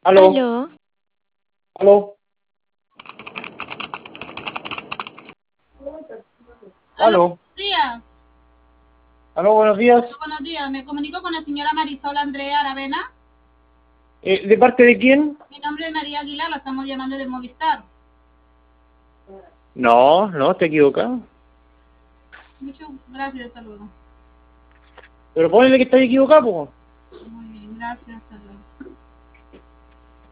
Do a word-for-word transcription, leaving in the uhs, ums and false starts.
Aló, Aló, aló, Aló, aló, buenos días. aló, buenos días. Buenos días. Me comunico con la señora Marisol Andrea Aravena. Eh, ¿de parte de quién? Mi nombre es María Aguilar, la estamos llamando de Movistar. No, no, te equivocado. Muchas gracias, hasta luego. Pero ponele que estás equivocado, po. Muy bien, gracias, hasta luego.